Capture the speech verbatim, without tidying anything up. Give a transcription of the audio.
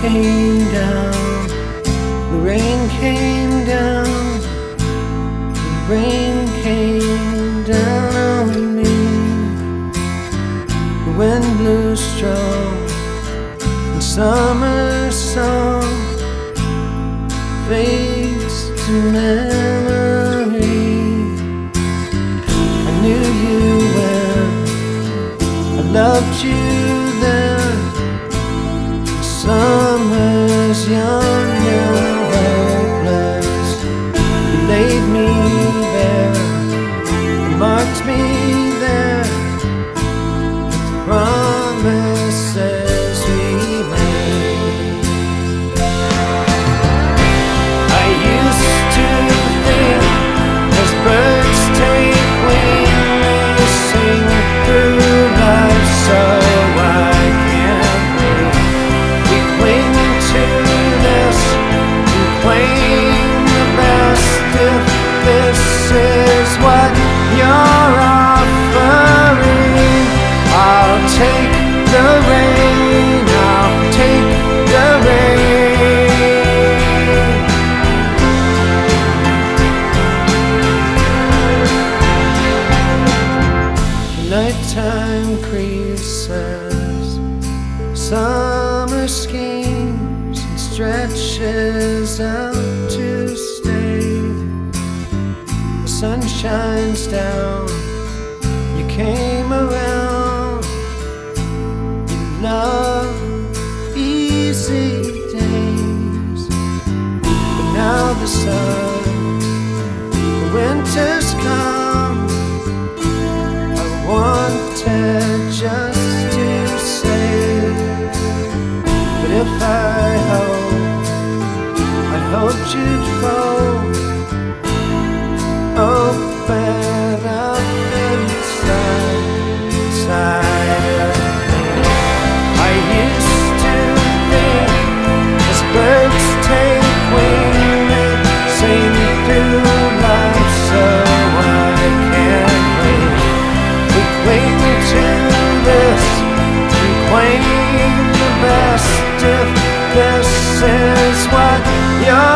came down, the rain came down, the rain came down on me. The wind blew strong, and summer song fades to memory. I knew you when I loved you then. Summer's young and hopeless. You laid me bare, you marked me there with promises we made. I used to think as birds take wing, they sing through life so take the rain, I'll take the rain. The nighttime creases, summer schemes and stretches out to stay. The sun shines down, you came around. Love easy days, but now the sun, the winter's come. I wanted just to say, but if I hoped, I hoped you'd fold, open up inside, inside. Birds take wing and sing through life, so I can't wait. We cling to this, we claim the best if this is what you're